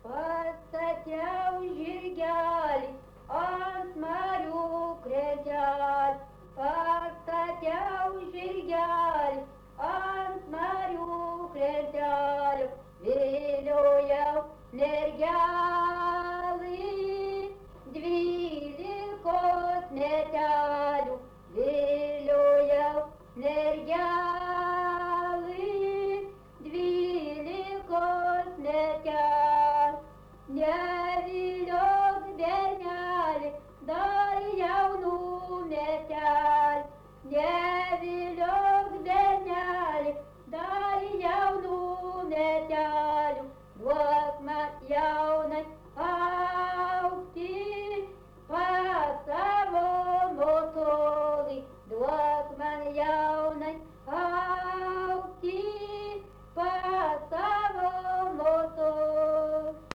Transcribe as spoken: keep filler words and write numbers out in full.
pastačiau žirgelį ant marių krantelį, pastačiau žirgelį ant marių krantelį, viliojau mergelį dvylikos metelių, viliojau mergelį dvylikos metelių.